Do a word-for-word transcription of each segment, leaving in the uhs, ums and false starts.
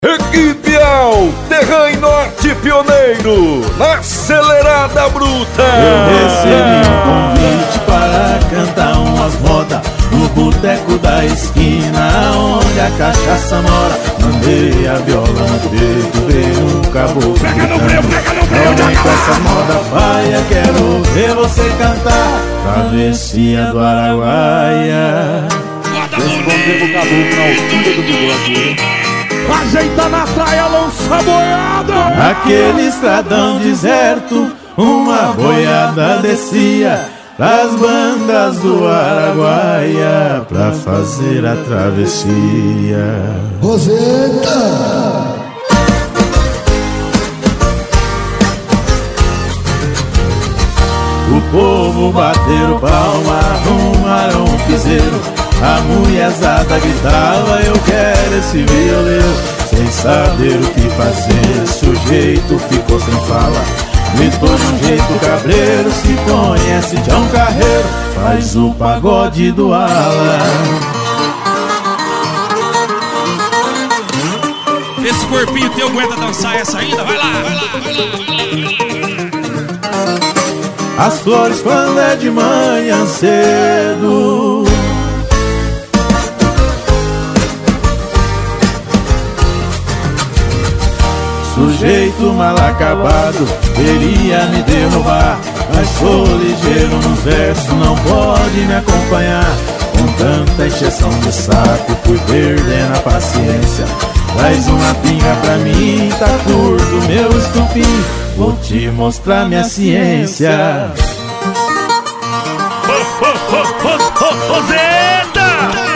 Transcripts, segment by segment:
Equipe Al, Terran Norte pioneiro, na acelerada bruta. Eu recebi um convite para cantar umas modas no boteco da esquina, onde a cachaça mora. Mandei a viola no peito, veio um caboclo gritando: não vem com essa moda paia, quero ver você cantar Travessia do Araguaia. Respondeu o caboclo na altura do bigode. Ajeita na praia, lança a boiada. Naquele estradão deserto, uma boiada descia pras bandas do Araguaia pra fazer a travessia. Roseta! O povo bateram palma, arrumaram um piseiro. A mulherzada gritava: eu quero esse violeiro. Sem saber o que fazer, o sujeito ficou sem fala. Gritou de um jeito cabreiro: se conhece Tião Carreiro, faz o pagode do ala. Esse corpinho teu aguenta dançar essa ainda? Vai lá, vai lá, vai lá, vai lá. As flores quando é de manhã cedo, sujeito mal acabado queria me derrubar, mas sou ligeiro nos versos, não pode me acompanhar. Com tanta encheção de saco fui perdendo a paciência. Traz uma pinga pra mim, tá curto meu estupim, vou te mostrar minha ciência. Roseta!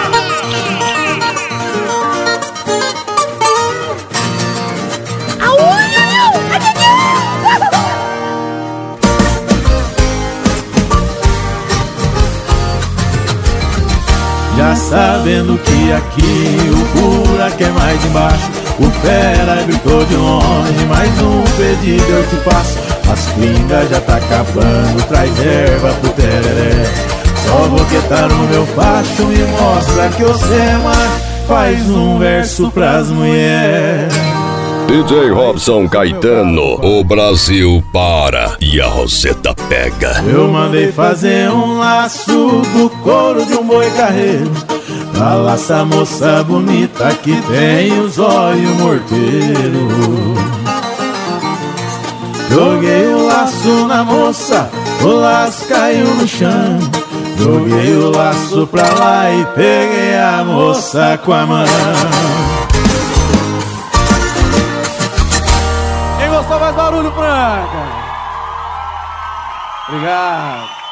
Já sabendo que aqui o buraco é mais embaixo, o fera gritou de longe: mais um pedido eu te faço. As pingas já tá acabando, traz erva pro tereré. Só vou quitar o meu facho, me mostra que você é macho. Faz um verso pras mulheres. D J Robson Caetano, o Brasil para e a Roseta pega. Eu mandei fazer um laço do couro de um boi carreiro, pra laçar a moça bonita que tem os olhos morteiros. Joguei o laço na moça, o laço caiu no chão. Joguei o laço pra lá e peguei a moça com a mão. Quem gostou, mais barulho, Franca? Obrigado.